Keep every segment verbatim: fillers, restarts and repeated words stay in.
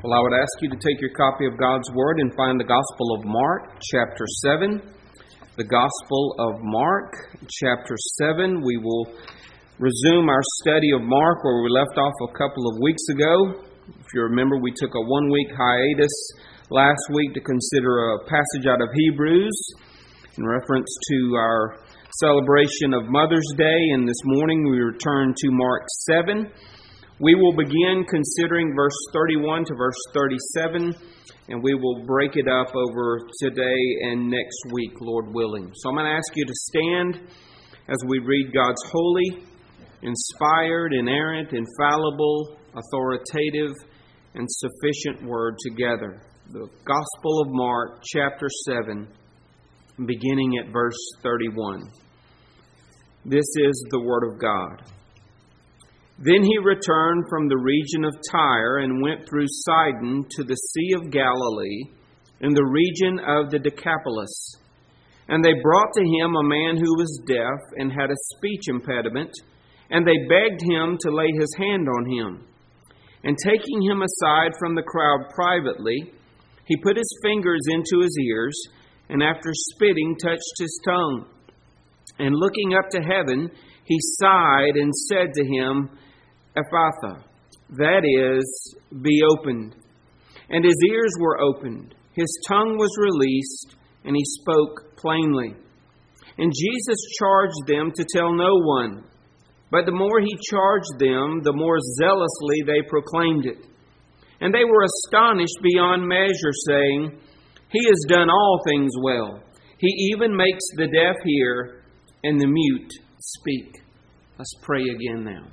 Well, I would ask you to take your copy of God's Word and find the Gospel of Mark, chapter seven. The Gospel of Mark, chapter seven. We will resume our study of Mark where we left off a couple of weeks ago. If you remember, we took a one-week hiatus last week to consider a passage out of Hebrews in reference to our celebration of Mother's Day, and this morning we return to Mark seven. We will begin considering verse thirty-one to verse thirty-seven, and we will break it up over today and next week, Lord willing. So I'm going to ask you to stand as we read God's holy, inspired, inerrant, infallible, authoritative, and sufficient Word together. The Gospel of Mark, chapter seven, beginning at verse thirty-one. This is the Word of God. Then he returned from the region of Tyre and went through Sidon to the Sea of Galilee in the region of the Decapolis. And they brought to him a man who was deaf and had a speech impediment, and they begged him to lay his hand on him. And taking him aside from the crowd privately, he put his fingers into his ears, and after spitting, touched his tongue. And looking up to heaven, he sighed and said to him, Ephphatha, that is, be opened. And his ears were opened, his tongue was released, and he spoke plainly. And Jesus charged them to tell no one. But the more he charged them, the more zealously they proclaimed it. And they were astonished beyond measure, saying, He has done all things well. He even makes the deaf hear and the mute speak. Let's pray again now.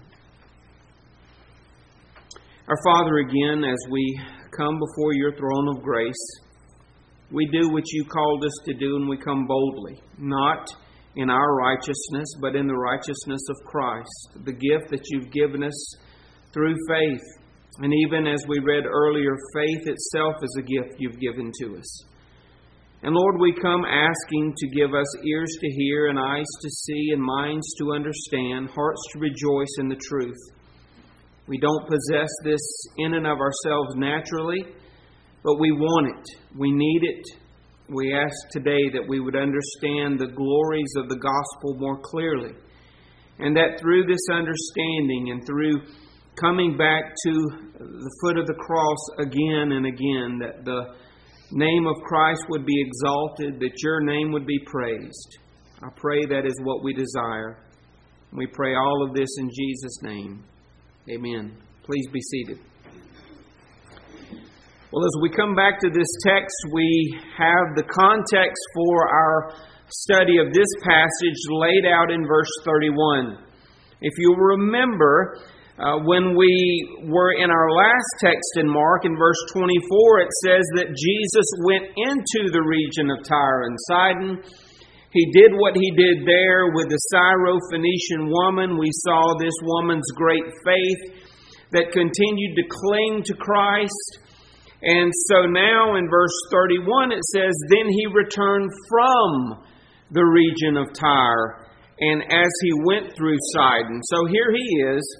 Our Father, again, as we come before your throne of grace, we do what you called us to do, and we come boldly, not in our righteousness, but in the righteousness of Christ, the gift that you've given us through faith. And even as we read earlier, faith itself is a gift you've given to us. And Lord, we come asking to give us ears to hear and eyes to see and minds to understand, hearts to rejoice in the truth. We don't possess this in and of ourselves naturally, but we want it. We need it. We ask today that we would understand the glories of the gospel more clearly, and that through this understanding and through coming back to the foot of the cross again and again, that the name of Christ would be exalted, that your name would be praised. I pray that is what we desire. We pray all of this in Jesus' name. Amen. Please be seated. Well, as we come back to this text, we have the context for our study of this passage laid out in verse thirty-one. If you remember, uh, when we were in our last text in Mark, in verse twenty-four, it says that Jesus went into the region of Tyre and Sidon. He did what he did there with the Syrophoenician woman. We saw this woman's great faith that continued to cling to Christ. And so now in verse thirty-one it says, Then he returned from the region of Tyre, and as he went through Sidon. So here he is,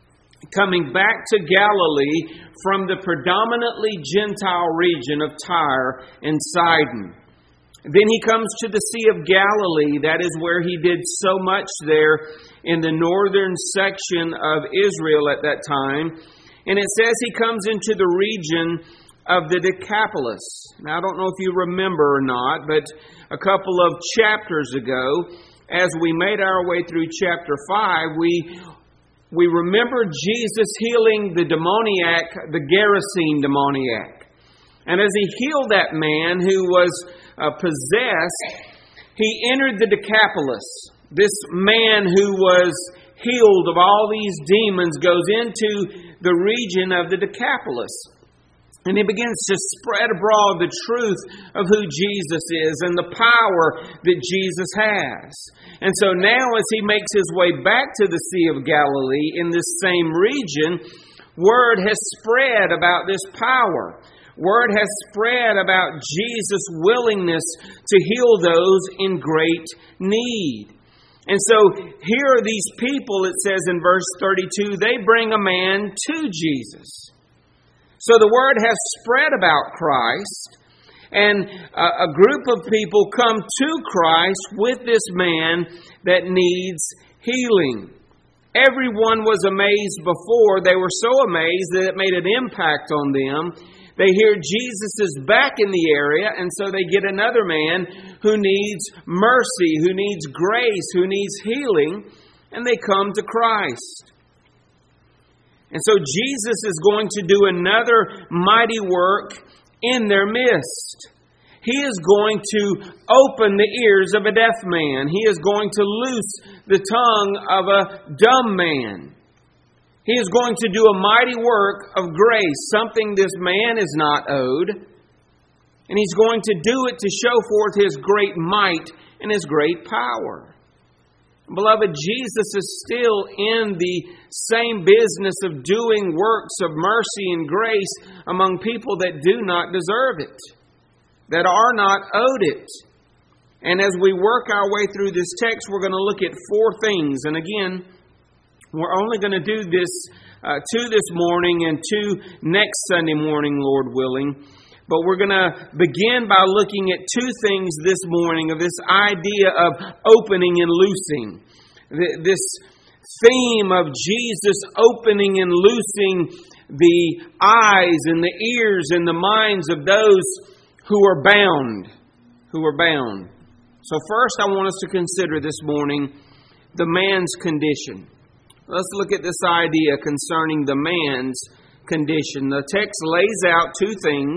coming back to Galilee from the predominantly Gentile region of Tyre and Sidon. Then he comes to the Sea of Galilee. That is where he did so much there in the northern section of Israel at that time. And it says he comes into the region of the Decapolis. Now, I don't know if you remember or not, but a couple of chapters ago, as we made our way through chapter five, we we remember Jesus healing the demoniac, the Gerasene demoniac. And as he healed that man who was uh, possessed, he entered the Decapolis. This man who was healed of all these demons goes into the region of the Decapolis. And he begins to spread abroad the truth of who Jesus is and the power that Jesus has. And so now as he makes his way back to the Sea of Galilee in this same region, word has spread about this power. Word has spread about Jesus' willingness to heal those in great need. And so here are these people, it says in verse thirty-two, they bring a man to Jesus. So the word has spread about Christ, and a, a group of people come to Christ with this man that needs healing. Everyone was amazed before. They were so amazed that it made an impact on them. They hear Jesus is back in the area, and so they get another man who needs mercy, who needs grace, who needs healing, and they come to Christ. And so Jesus is going to do another mighty work in their midst. He is going to open the ears of a deaf man. He is going to loose the tongue of a dumb man. He is going to do a mighty work of grace, something this man is not owed. And He's going to do it to show forth His great might and His great power. Beloved, Jesus is still in the same business of doing works of mercy and grace among people that do not deserve it, that are not owed it. And as we work our way through this text, we're going to look at four things. And again, we're only going to do this uh, two this morning and two next Sunday morning, Lord willing. But we're going to begin by looking at two things this morning of this idea of opening and loosing. This theme of Jesus opening and loosing the eyes and the ears and the minds of those who are bound. Who are bound. So first I want us to consider this morning the man's condition. Let's look at this idea concerning the man's condition. The text lays out two things.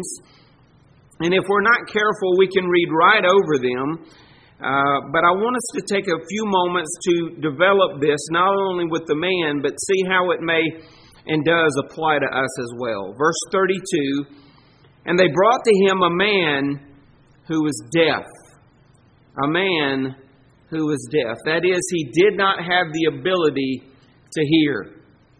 And if we're not careful, we can read right over them. Uh, but I want us to take a few moments to develop this, not only with the man, but see how it may and does apply to us as well. Verse thirty-two, and they brought to him a man who was deaf. A man who was deaf. That is, he did not have the ability to hear.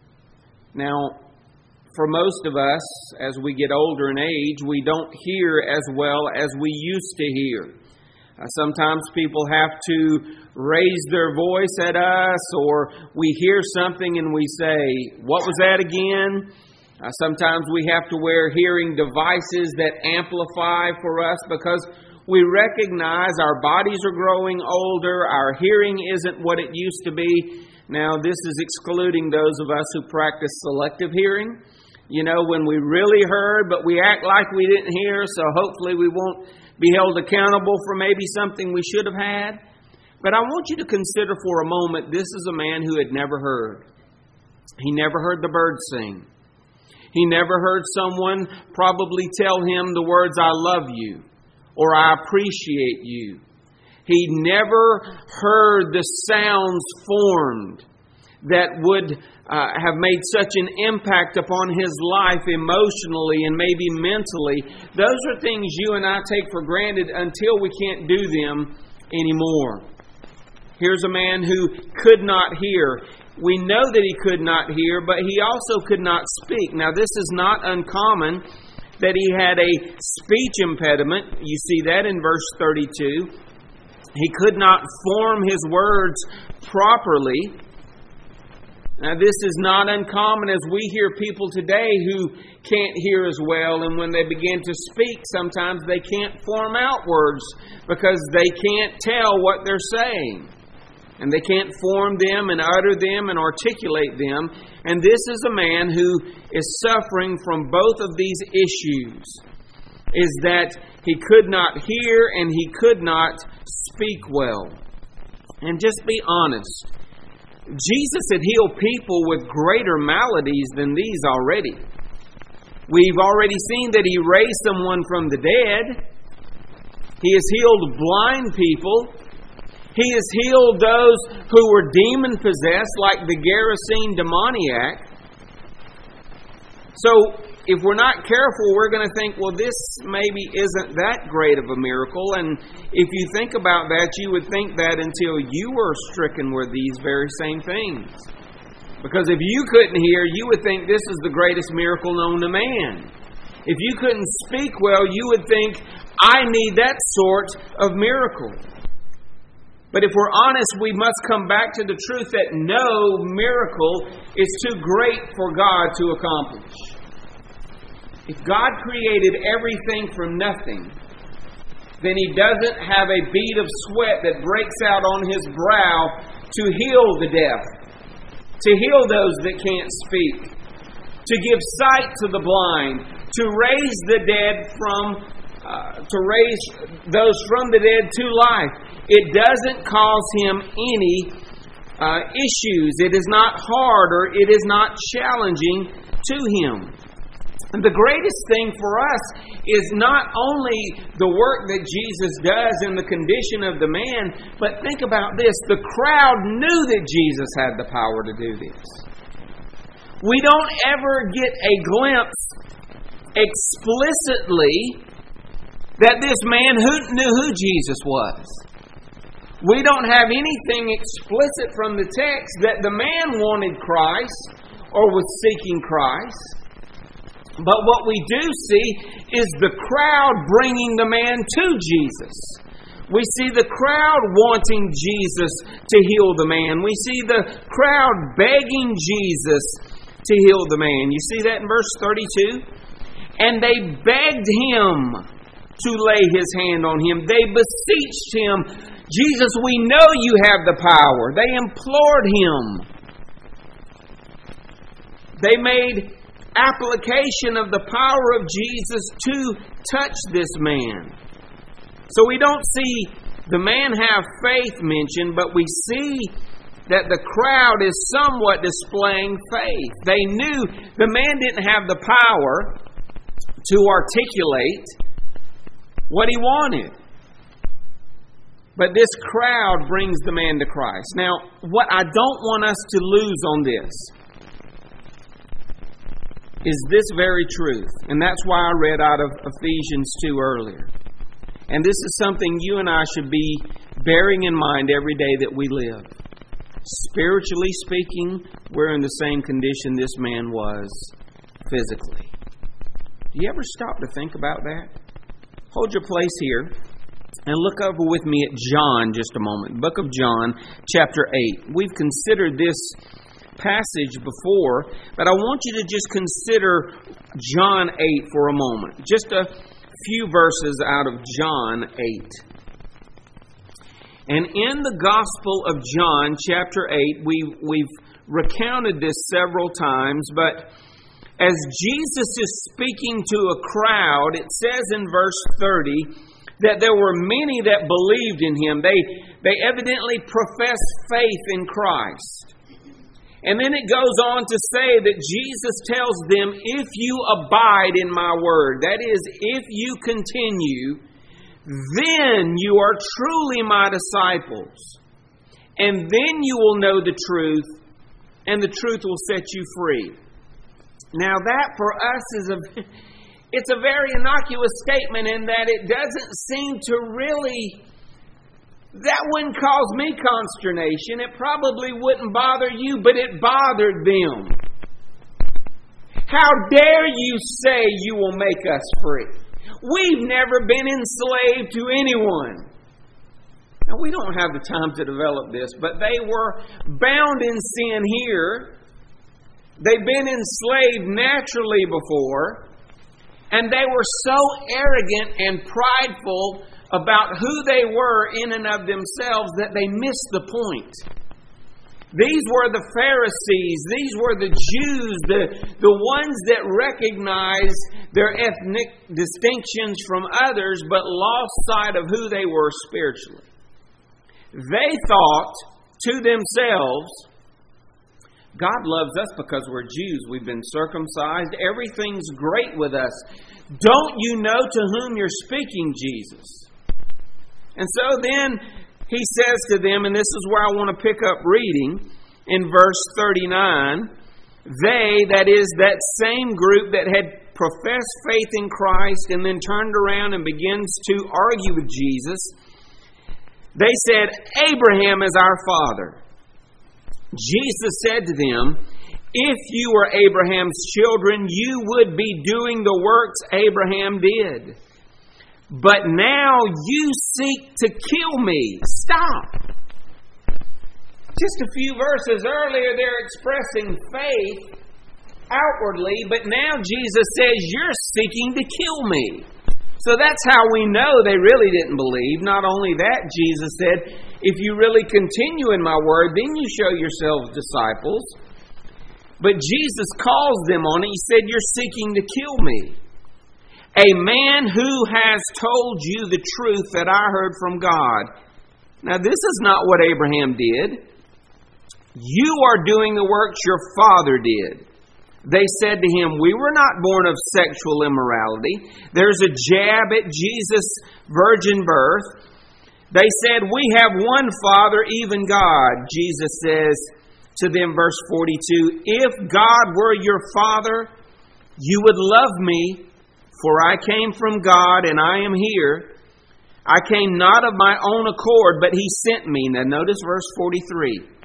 Now, for most of us, as we get older in age, we don't hear as well as we used to hear. Uh, sometimes people have to raise their voice at us, or we hear something and we say, "What was that again?" Uh, sometimes we have to wear hearing devices that amplify for us because we recognize our bodies are growing older, our hearing isn't what it used to be. Now, this is excluding those of us who practice selective hearing. You know, when we really heard, but we act like we didn't hear, so hopefully we won't be held accountable for maybe something we should have had. But I want you to consider for a moment, this is a man who had never heard. He never heard the birds sing. He never heard someone probably tell him the words, "I love you," or "I appreciate you." He never heard the sounds formed that would uh, have made such an impact upon his life emotionally and maybe mentally. Those are things you and I take for granted until we can't do them anymore. Here's a man who could not hear. We know that he could not hear, but he also could not speak. Now, this is not uncommon that he had a speech impediment. You see that in verse thirty-two. He could not form his words properly. Now, this is not uncommon as we hear people today who can't hear as well, and when they begin to speak, sometimes they can't form out words because they can't tell what they're saying. And they can't form them and utter them and articulate them. And this is a man who is suffering from both of these issues. Is that he could not hear and he could not speak well. And just be honest. Jesus had healed people with greater maladies than these already. We've already seen that He raised someone from the dead. He has healed blind people. He has healed those who were demon-possessed, like the Gerasene demoniac. So, if we're not careful, we're going to think, well, this maybe isn't that great of a miracle. And if you think about that, you would think that until you were stricken with these very same things. Because if you couldn't hear, you would think this is the greatest miracle known to man. If you couldn't speak well, you would think, I need that sort of miracle. But if we're honest, we must come back to the truth that no miracle is too great for God to accomplish. If God created everything from nothing, then He doesn't have a bead of sweat that breaks out on His brow to heal the deaf, to heal those that can't speak, to give sight to the blind, to raise the dead from, uh, to raise those from the dead to life. It doesn't cause Him any uh, issues. It is not hard or it is not challenging to Him. And the greatest thing for us is not only the work that Jesus does in the condition of the man, but think about this. The crowd knew that Jesus had the power to do this. We don't ever get a glimpse explicitly that this man who knew who Jesus was. We don't have anything explicit from the text that the man wanted Christ or was seeking Christ. But what we do see is the crowd bringing the man to Jesus. We see the crowd wanting Jesus to heal the man. We see the crowd begging Jesus to heal the man. You see that in verse thirty-two? And they begged Him to lay His hand on him. They beseeched Him, Jesus, we know You have the power. They implored Him. They made application of the power of Jesus to touch this man. So we don't see the man have faith mentioned, but we see that the crowd is somewhat displaying faith. They knew the man didn't have the power to articulate what he wanted. But this crowd brings the man to Christ. Now, what I don't want us to lose on this is this very truth. And that's why I read out of Ephesians two earlier. And this is something you and I should be bearing in mind every day that we live. Spiritually speaking, we're in the same condition this man was physically. Do you ever stop to think about that? Hold your place here and look over with me at John just a moment. Book of John, chapter eight. We've considered this passage before, but I want you to just consider John eight for a moment. Just a few verses out of John eight. And in the Gospel of John, chapter eight, we've, we've recounted this several times, but as Jesus is speaking to a crowd, it says in verse thirty that there were many that believed in Him. They, they evidently professed faith in Christ. And then it goes on to say that Jesus tells them, if you abide in my word, that is, if you continue, then you are truly my disciples. And then you will know the truth, and the truth will set you free. Now that for us is a, it's a very innocuous statement in that it doesn't seem to really, that wouldn't cause me consternation. It probably wouldn't bother you, but it bothered them. How dare you say you will make us free? We've never been enslaved to anyone. Now, we don't have the time to develop this, but they were bound in sin here. They've been enslaved naturally before, and they were so arrogant and prideful about who they were in and of themselves that they missed the point. These were the Pharisees. These were the Jews, the, the ones that recognized their ethnic distinctions from others, but lost sight of who they were spiritually. They thought to themselves, God loves us because we're Jews. We've been circumcised. Everything's great with us. Don't you know to whom you're speaking, Jesus? And so then He says to them, and this is where I want to pick up reading, in verse thirty-nine, they, that is, that same group that had professed faith in Christ and then turned around and begins to argue with Jesus, they said, Abraham is our father. Jesus said to them, if you were Abraham's children, you would be doing the works Abraham did. But now you seek to kill me. Stop. Just a few verses earlier, they're expressing faith outwardly, but now Jesus says, you're seeking to kill me. So that's how we know they really didn't believe. Not only that, Jesus said, if you really continue in my word, then you show yourselves disciples. But Jesus calls them on it. He said, you're seeking to kill me. A man who has told you the truth that I heard from God. Now, this is not what Abraham did. You are doing the works your father did. They said to him, we were not born of sexual immorality. There's a jab at Jesus' virgin birth. They said, we have one Father, even God. Jesus says to them, verse forty-two, if God were your Father, you would love me, for I came from God and I am here. I came not of my own accord, but He sent me. Now notice verse forty-three.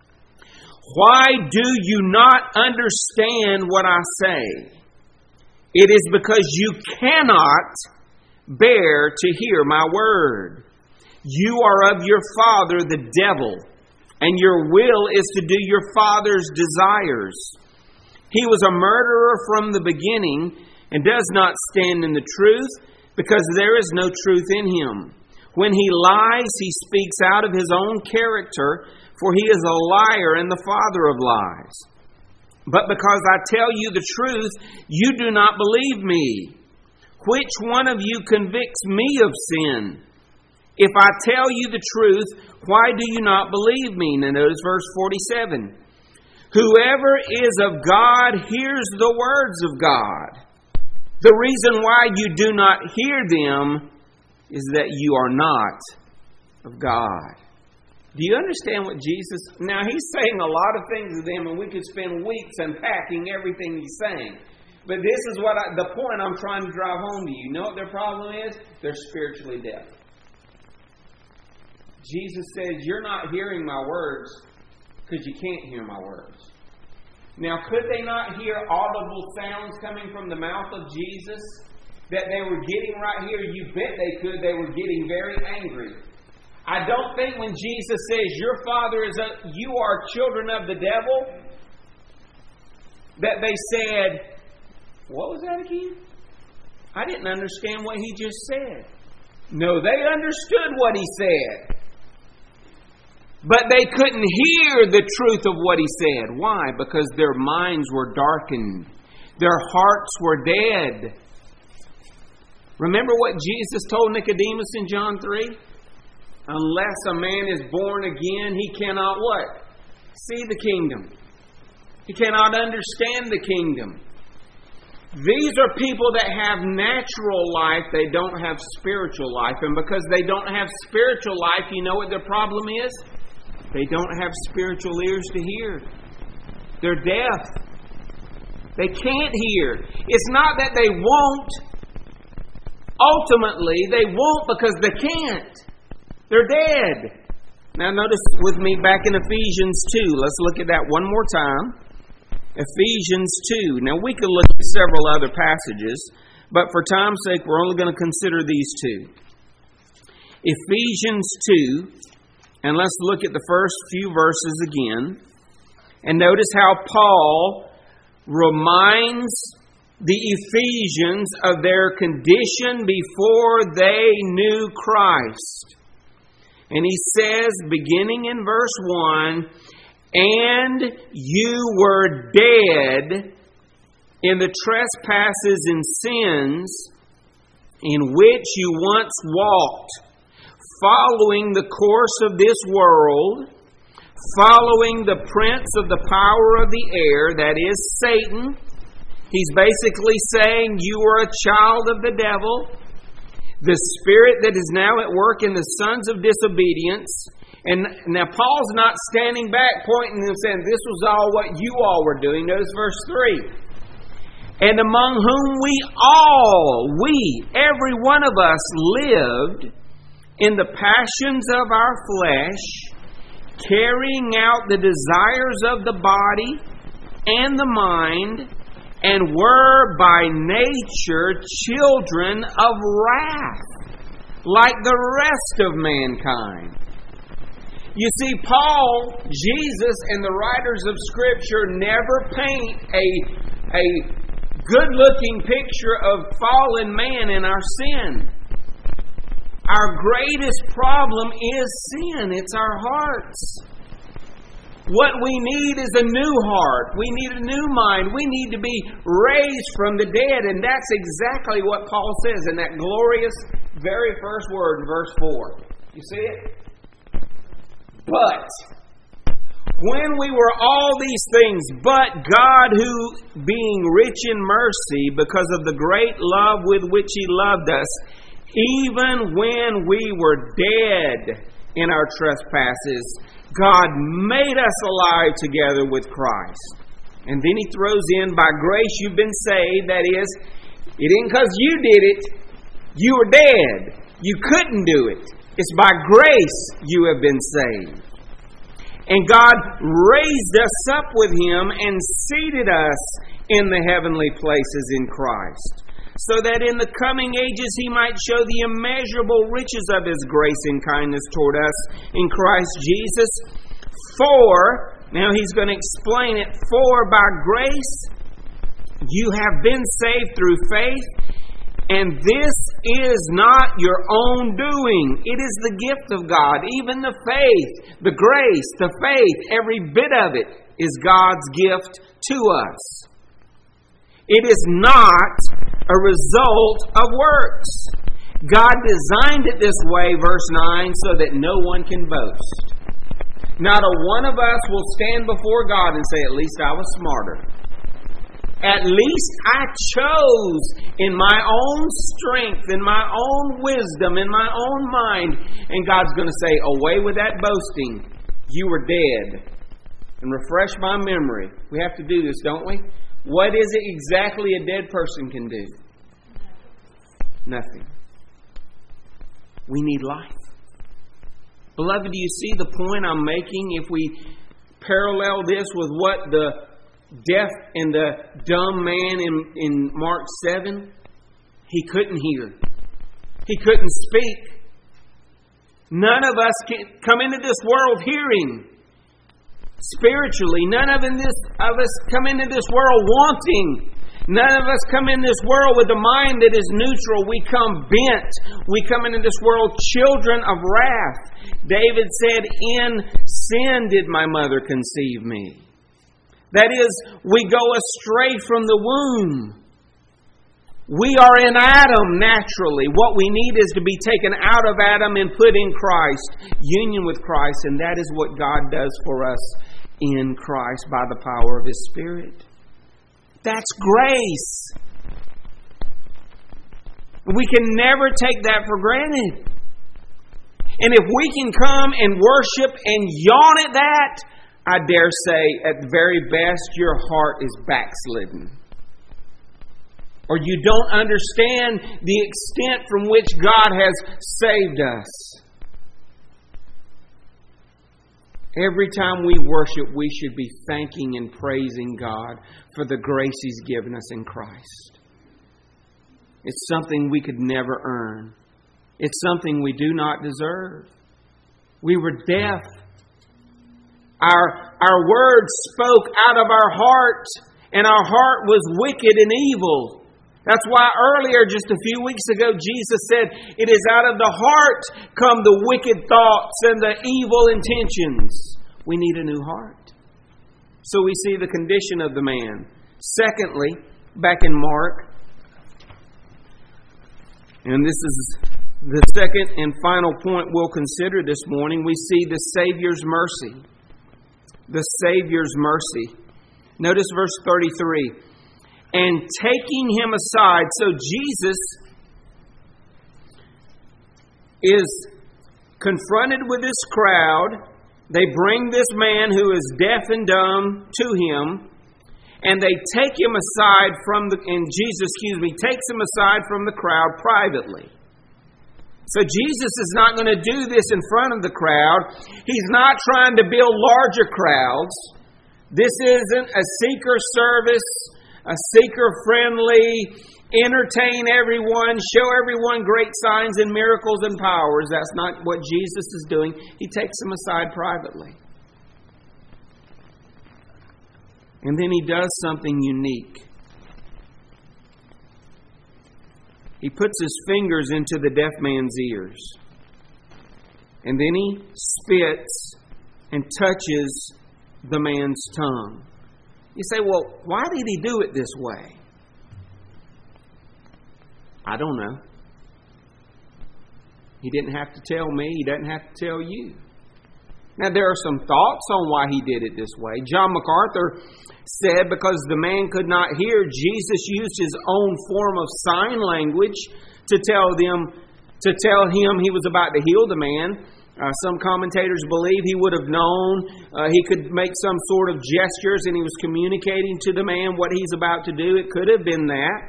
Why do you not understand what I say? It is because you cannot bear to hear my word. You are of your father, the devil, and your will is to do your father's desires. He was a murderer from the beginning and does not stand in the truth, because there is no truth in him. When he lies, he speaks out of his own character, for he is a liar and the father of lies. But because I tell you the truth, you do not believe me. Which one of you convicts me of sin? If I tell you the truth, why do you not believe me? Now notice verse forty-seven. Whoever is of God hears the words of God. The reason why you do not hear them is that you are not of God. Do you understand what Jesus... Now, He's saying a lot of things to them, and we could spend weeks unpacking everything He's saying. But this is what I, the point I'm trying to drive home to you. You know what their problem is? They're spiritually deaf. Jesus says, you're not hearing my words because you can't hear my words. Now, could they not hear audible sounds coming from the mouth of Jesus that they were getting right here? You bet they could. They were getting very angry. I don't think when Jesus says, your father is a, you are children of the devil, that they said, what was that again? I didn't understand what he just said. No, they understood what he said. But they couldn't hear the truth of what he said. Why? Because their minds were darkened. Their hearts were dead. Remember what Jesus told Nicodemus in John three? Unless a man is born again, he cannot what? See the kingdom. He cannot understand the kingdom. These are people that have natural life. They don't have spiritual life. And because they don't have spiritual life, you know what their problem is? They don't have spiritual ears to hear. They're deaf. They can't hear. It's not that they won't. Ultimately, they won't because they can't. They're dead. Now notice with me back in Ephesians two. Let's look at that one more time. Ephesians two. Now we could look at several other passages, but for time's sake, we're only going to consider these two. Ephesians two, and let's look at the first few verses again. And notice how Paul reminds the Ephesians of their condition before they knew Christ. And he says, beginning in verse one, and you were dead in the trespasses and sins in which you once walked, following the course of this world, following the prince of the power of the air, that is Satan. He's basically saying you are a child of the devil, the spirit that is now at work in the sons of disobedience. And now Paul's not standing back pointing and saying this was all what you all were doing. Notice verse three. And among whom we all, we, every one of us lived in the passions of our flesh, carrying out the desires of the body and the mind, and were by nature children of wrath, like the rest of mankind. You see, Paul, Jesus, and the writers of Scripture never paint a, a good-looking picture of fallen man and our sin. Our greatest problem is sin. It's our hearts. What we need is a new heart. We need a new mind. We need to be raised from the dead. And that's exactly what Paul says in that glorious very first word in verse four. You see it? But when we were all these things, but God, who being rich in mercy, because of the great love with which He loved us, even when we were dead in our trespasses, God made us alive together with Christ. And then he throws in, by grace you've been saved. That is, it ain't because you did it. You were dead. You couldn't do it. It's by grace you have been saved. And God raised us up with Him and seated us in the heavenly places in Christ, so that in the coming ages He might show the immeasurable riches of His grace and kindness toward us in Christ Jesus. For, now He's going to explain it, for by grace you have been saved through faith, and this is not your own doing. It is the gift of God. Even the faith, the grace, the faith, every bit of it is God's gift to us. It is not a result of works. God designed it this way, verse nine, so that no one can boast. Not a one of us will stand before God and say, at least I was smarter. At least I chose in my own strength, in my own wisdom, in my own mind. And God's going to say, away with that boasting. You were dead. And refresh my memory. We have to do this, don't we? What is it exactly a dead person can do? Nothing. We need life. Beloved, do you see the point I'm making? If we parallel this with what the deaf and the dumb man in, in Mark seven, he couldn't hear. He couldn't speak. None of us can come into this world hearing. Spiritually, none of, in this, of us come into this world wanting. None of us come in this world with a mind that is neutral. We come bent. We come into this world children of wrath. David said, in sin did my mother conceive me. That is, we go astray from the womb. We are in Adam naturally. What we need is to be taken out of Adam and put in Christ, union with Christ, and that is what God does for us in Christ by the power of His Spirit. That's grace. We can never take that for granted. And if we can come and worship and yawn at that, I dare say, at the very best, your heart is backslidden. Or you don't understand the extent from which God has saved us. Every time we worship, we should be thanking and praising God for the grace He's given us in Christ. It's something we could never earn. It's something we do not deserve. We were deaf. Our, our words spoke out of our heart, and our heart was wicked and evil. That's why earlier, just a few weeks ago, Jesus said, it is out of the heart come the wicked thoughts and the evil intentions. We need a new heart. So we see the condition of the man. Secondly, back in Mark, and this is the second and final point we'll consider this morning, we see the Savior's mercy. The Savior's mercy. Notice verse thirty-three. And taking him aside, so Jesus is confronted with this crowd. They bring this man who is deaf and dumb to him, and they take him aside from the, and Jesus, excuse me, takes him aside from the crowd privately. So Jesus is not going to do this in front of the crowd. He's not trying to build larger crowds. This isn't a seeker service, a seeker-friendly entertain everyone, show everyone great signs and miracles and powers. That's not what Jesus is doing. He takes them aside privately. And then He does something unique. He puts His fingers into the deaf man's ears. And then He spits and touches the man's tongue. You say, well, why did He do it this way? I don't know. He didn't have to tell me. He doesn't have to tell you. Now, there are some thoughts on why He did it this way. John MacArthur said because the man could not hear, Jesus used His own form of sign language to tell them, to tell him He was about to heal the man. Uh, some commentators believe He would have known. Uh, he could make some sort of gestures and He was communicating to the man what He's about to do. It could have been that.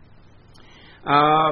Uh,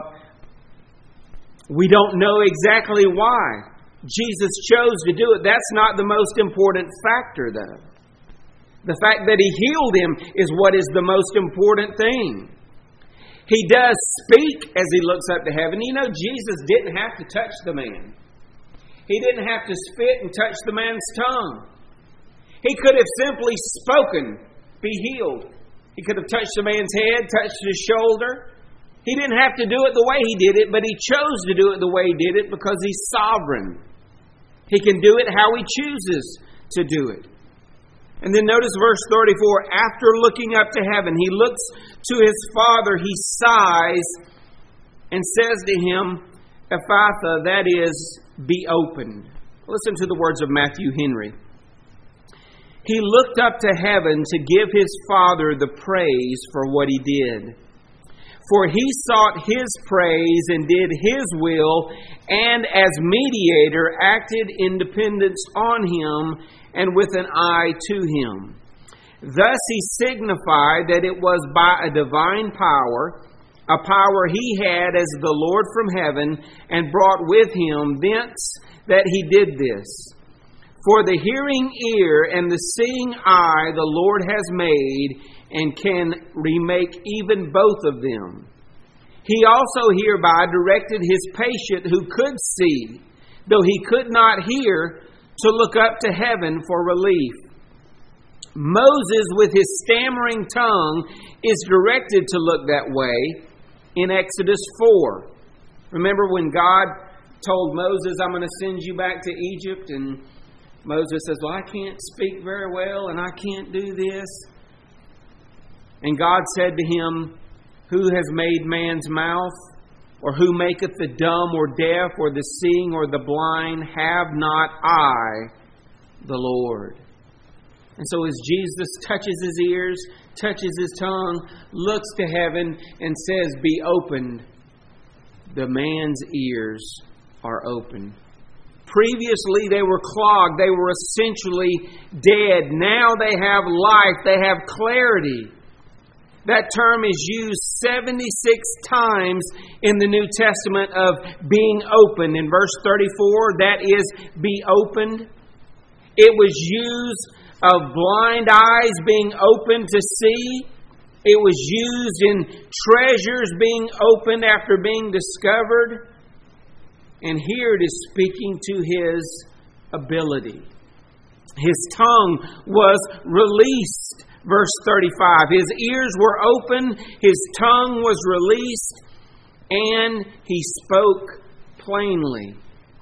we don't know exactly why Jesus chose to do it. That's not the most important factor, though. The fact that He healed him is what is the most important thing. He does speak as He looks up to heaven. You know, Jesus didn't have to touch the man. He didn't have to spit and touch the man's tongue. He could have simply spoken, be healed. He could have touched the man's head, touched his shoulder. He didn't have to do it the way He did it, but He chose to do it the way He did it because He's sovereign. He can do it how He chooses to do it. And then notice verse thirty-four. After looking up to heaven, He looks to His Father. He sighs and says to Him, Ephphatha, that is, be opened. Listen to the words of Matthew Henry. He looked up to heaven to give His Father the praise for what He did. For He sought His praise and did His will, and as mediator acted in dependence on Him and with an eye to Him. Thus He signified that it was by a divine power, a power He had as the Lord from heaven, and brought with Him thence that He did this. For the hearing ear and the seeing eye the Lord has made, and can remake even both of them. He also hereby directed His patient who could see, though he could not hear, to look up to heaven for relief. Moses, with his stammering tongue, is directed to look that way in Exodus four. Remember when God told Moses, I'm going to send you back to Egypt, and Moses says, well, I can't speak very well, and I can't do this. And God said to him, who has made man's mouth? Or who maketh the dumb or deaf or the seeing or the blind? Have not I the Lord? And so as Jesus touches His ears, touches His tongue, looks to heaven and says, be opened, the man's ears are opened. Previously, they were clogged. They were essentially dead. Now they have life. They have clarity. That term is used seventy-six times in the New Testament of being opened. In verse thirty-four, that is, be opened. It was used of blind eyes being opened to see. It was used in treasures being opened after being discovered. And here it is speaking to His ability. His tongue was released. Verse thirty-five, His ears were open, His tongue was released, and He spoke plainly.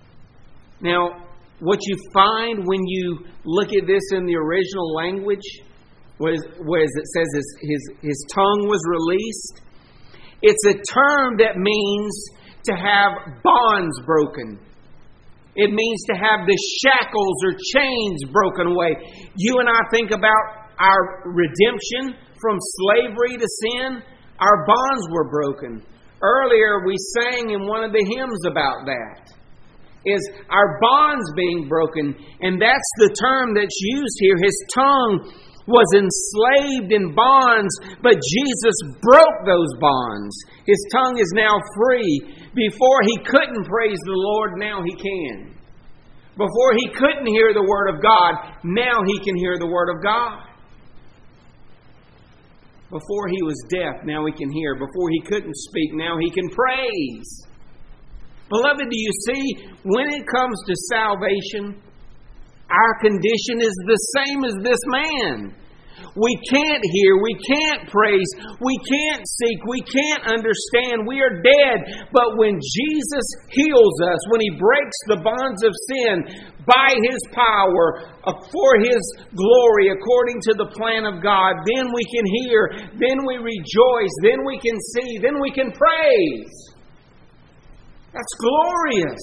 Now, what you find when you look at this in the original language, what is, what is it says is his, his tongue was released. It's a term that means to have bonds broken. It means to have the shackles or chains broken away. You and I think about our redemption from slavery to sin. Our bonds were broken. Earlier we sang in one of the hymns about that. Is our bonds being broken. And that's the term that's used here. His tongue was enslaved in bonds, but Jesus broke those bonds. His tongue is now free. Before he couldn't praise the Lord, now he can. Before he couldn't hear the Word of God, now he can hear the Word of God. Before he was deaf, now he can hear. Before he couldn't speak, now he can praise. Beloved, do you see, when it comes to salvation, our condition is the same as this man. We can't hear, we can't praise, we can't seek, we can't understand. We are dead. But when Jesus heals us, when He breaks the bonds of sin by His power, for His glory, according to the plan of God, then we can hear, then we rejoice, then we can see, then we can praise. That's glorious.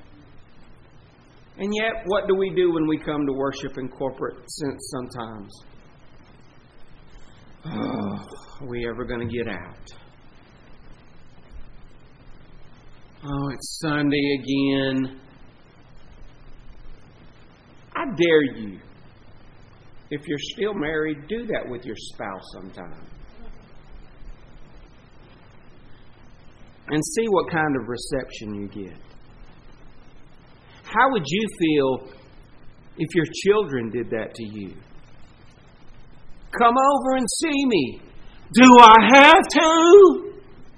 And yet, what do we do when we come to worship in corporate sense sometimes? Oh, are we ever going to get out? Oh, it's Sunday again. I dare you, if you're still married, do that with your spouse sometime. And see what kind of reception you get. How would you feel if your children did that to you? Come over and see me. Do I have to?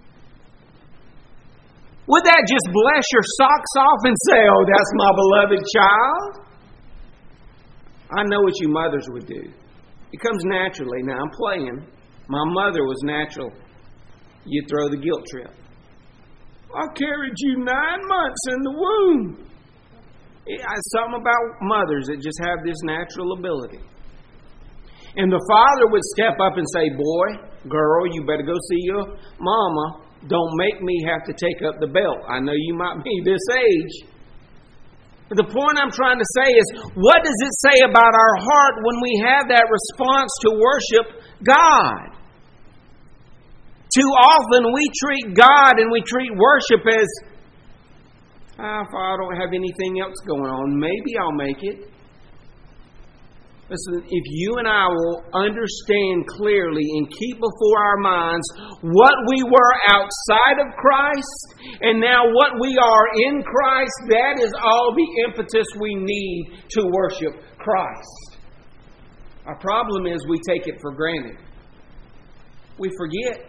Would that just bless your socks off and say, oh, that's my beloved child? I know what you mothers would do. It comes naturally. Now, I'm playing. My mother was natural. You throw the guilt trip. I carried you nine months in the womb. It's something about mothers that just have this natural ability. And the father would step up and say, boy, girl, you better go see your mama. Don't make me have to take up the belt. I know you might be this age. But the point I'm trying to say is, what does it say about our heart when we have that response to worship God? Too often we treat God and we treat worship as, ah, if I don't have anything else going on, maybe I'll make it. Listen, if you and I will understand clearly and keep before our minds what we were outside of Christ and now what we are in Christ, that is all the impetus we need to worship Christ. Our problem is we take it for granted. We forget.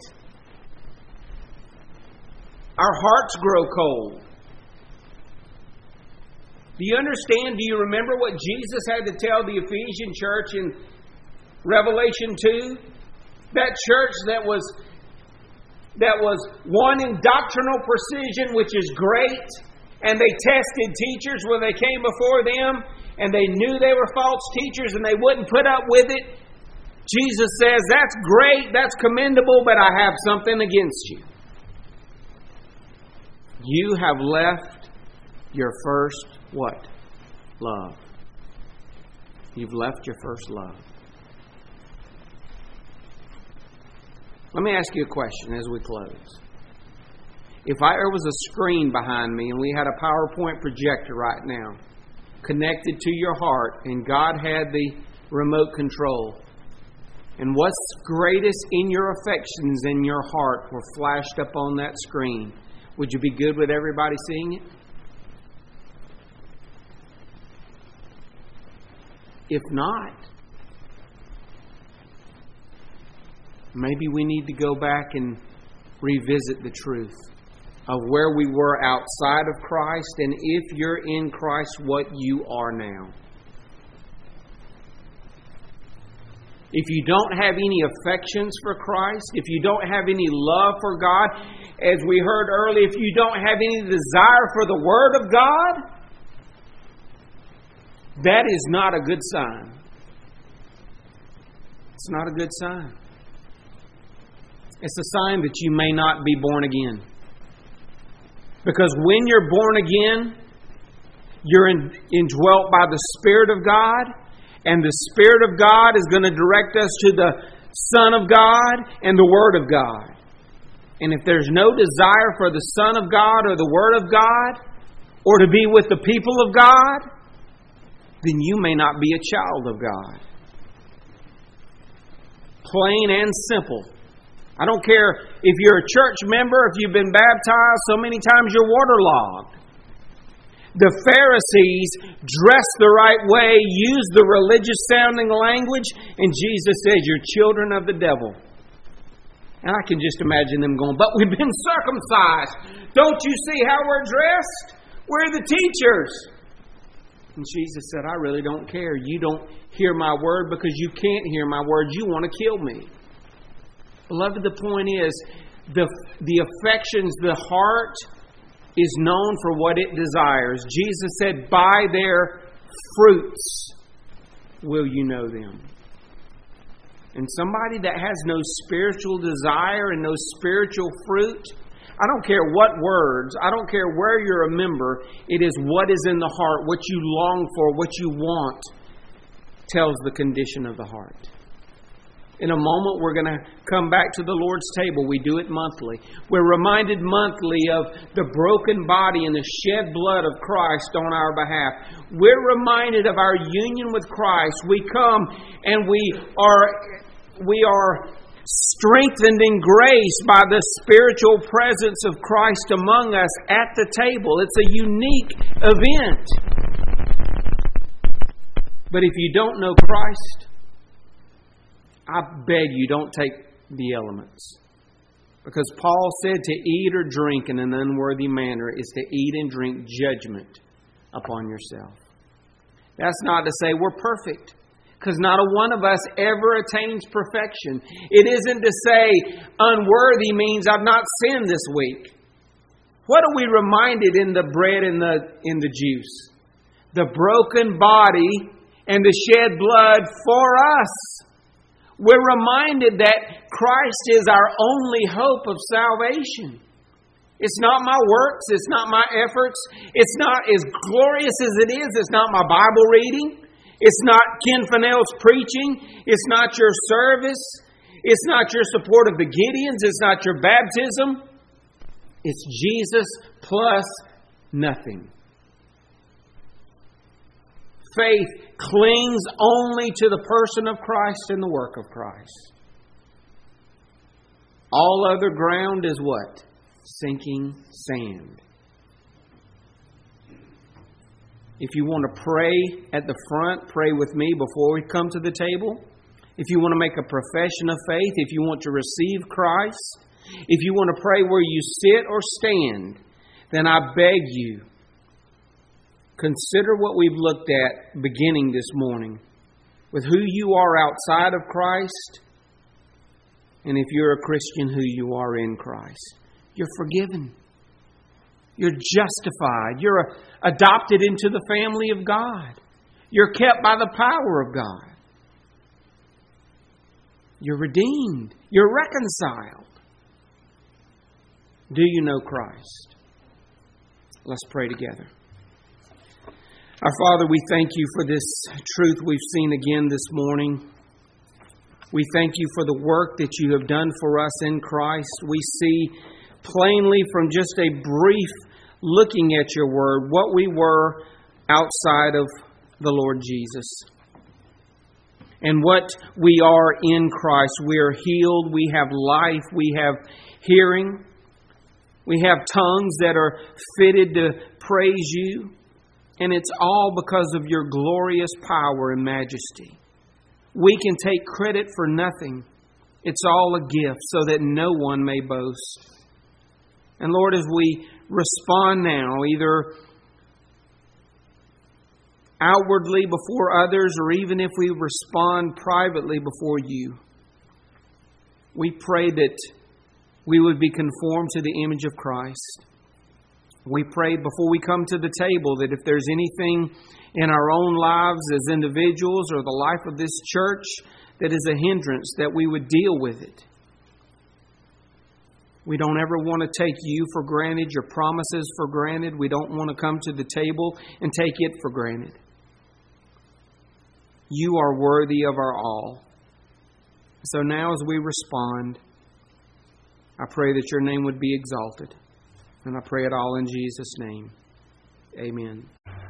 Our hearts grow cold. Do you understand? Do you remember what Jesus had to tell the Ephesian church in Revelation two? That church that was that was one in doctrinal precision, which is great, and they tested teachers when they came before them, and they knew they were false teachers, and they wouldn't put up with it. Jesus says, that's great, that's commendable, but I have something against you. You have left your first what? Love. You've left your first love. Let me ask you a question as we close. If I, there was a screen behind me and we had a PowerPoint projector right now connected to your heart and God had the remote control, and what's greatest in your affections in your heart were flashed up on that screen, would you be good with everybody seeing it? If not, maybe we need to go back and revisit the truth of where we were outside of Christ, and if you're in Christ, what you are now. If you don't have any affections for Christ, if you don't have any love for God, as we heard earlier, if you don't have any desire for the Word of God, that is not a good sign. It's not a good sign. It's a sign that you may not be born again. Because when you're born again, you're in, indwelt by the Spirit of God, and the Spirit of God is going to direct us to the Son of God and the Word of God. And if there's no desire for the Son of God or the Word of God, or to be with the people of God, then you may not be a child of God. Plain and simple. I don't care if you're a church member, if you've been baptized so many times you're waterlogged. The Pharisees dressed the right way, used the religious sounding language, and Jesus says, you're children of the devil. And I can just imagine them going, but we've been circumcised. Don't you see how we're dressed? We're the teachers. And Jesus said, I really don't care. You don't hear my word because you can't hear my word. You want to kill me. Beloved, the point is, the, the affections, the heart is known for what it desires. Jesus said, by their fruits will you know them. And somebody that has no spiritual desire and no spiritual fruit, I don't care what words, I don't care where you're a member, it is what is in the heart, what you long for, what you want, tells the condition of the heart. In a moment, we're going to come back to the Lord's table. We do it monthly. We're reminded monthly of the broken body and the shed blood of Christ on our behalf. We're reminded of our union with Christ. We come and we are, we are strengthened in grace by the spiritual presence of Christ among us at the table. It's a unique event. But if you don't know Christ, I beg you, don't take the elements. Because Paul said to eat or drink in an unworthy manner is to eat and drink judgment upon yourself. That's not to say we're perfect, because not a one of us ever attains perfection. It isn't to say unworthy means I've not sinned this week. What are we reminded in the bread and the, in the juice? The broken body and the shed blood for us. We're reminded that Christ is our only hope of salvation. It's not my works. It's not my efforts. It's not as glorious as it is. It's not my Bible reading. It's not Ken Fennell's preaching. It's not your service. It's not your support of the Gideons. It's not your baptism. It's Jesus plus nothing. Faith clings only to the person of Christ and the work of Christ. All other ground is what? Sinking sand. If you want to pray at the front, pray with me before we come to the table. If you want to make a profession of faith, if you want to receive Christ, if you want to pray where you sit or stand, then I beg you, consider what we've looked at beginning this morning with who you are outside of Christ, and if you're a Christian, who you are in Christ. You're forgiven. You're justified. You're adopted into the family of God. You're kept by the power of God. You're redeemed. You're reconciled. Do you know Christ? Let's pray together. Our Father, we thank you for this truth we've seen again this morning. We thank you for the work that you have done for us in Christ. We see plainly from just a brief looking at your word what we were outside of the Lord Jesus. And what we are in Christ. We are healed. We have life. We have hearing. We have tongues that are fitted to praise you. And it's all because of your glorious power and majesty. We can take credit for nothing. It's all a gift so that no one may boast. And Lord, as we respond now, either outwardly before others or even if we respond privately before you, we pray that we would be conformed to the image of Christ. We pray before we come to the table that if there's anything in our own lives as individuals or the life of this church that is a hindrance, that we would deal with it. We don't ever want to take you for granted, your promises for granted. We don't want to come to the table and take it for granted. You are worthy of our all. So now as we respond, I pray that your name would be exalted. And I pray it all in Jesus' name. Amen.